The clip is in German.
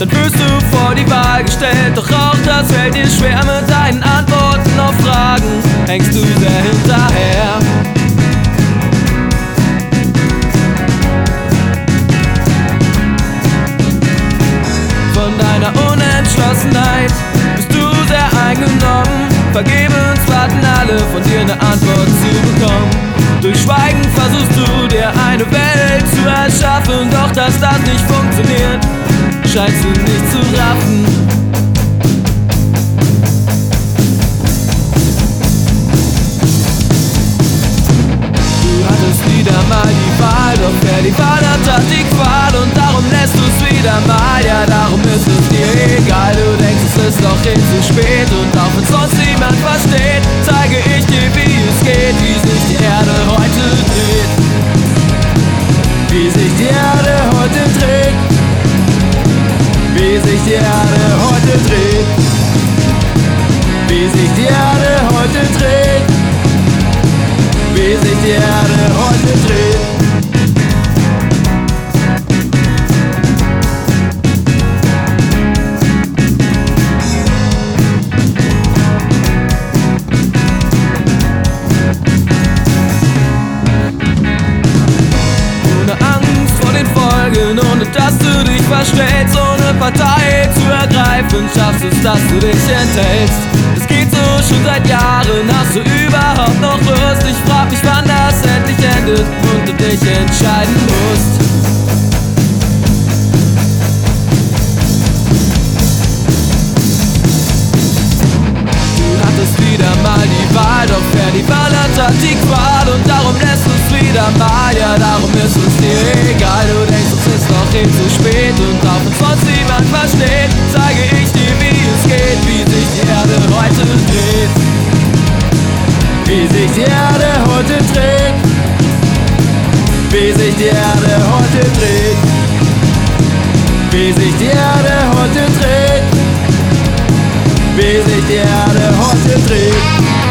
Dann wirst du vor die Wahl gestellt, doch auch das fällt dir schwer mit deinen Antworten auf Fragen. Hängst du sehr hinterher? Von deiner Unentschlossenheit bist du sehr eingenommen. Vergebens warten alle von dir eine Antwort zu bekommen. Durch Schweigen versuchst du dir eine Welt zu erschaffen, doch dass das nicht funktioniert, scheinst du nicht zu raffen. Du hattest wieder mal die Wahl, doch wer die Wahl hat die Qual. Und darum lässt du's wieder mal, ja darum ist es dir egal. Du denkst es ist doch zu spät, und auch wenn sonst niemand versteht, zeige ich dir wie es geht, wie sich die Erde heute dreht. Wie sich die Erde heute dreht. Wie sich die Erde heute dreht. Wie sich die Erde heute dreht. Wie sich die Erde heute dreht. Ohne Angst vor den Folgen, ohne dass du dich verstellst, ohne Partei zu ergreifen, schaffst es, dass du dich enthältst. Es geht so schon seit Jahren, hast du überhaupt noch Lust? Ich frag mich, wann das endlich endet und du dich entscheiden musst. Du hattest wieder mal die Wahl, doch wer die Wahl hat die Qual. Und darum lässt du's wieder mal, ja darum ist es dir egal. Du denkst, es ist noch zu spät, und auch wenn sonst niemand versteht, zeige ich dir wie es geht, wie sich die Erde heute dreht. Wie sich die Erde heute dreht. Wie sich die Erde heute dreht. Wie sich die Erde heute dreht. Wie sich die Erde heute dreht.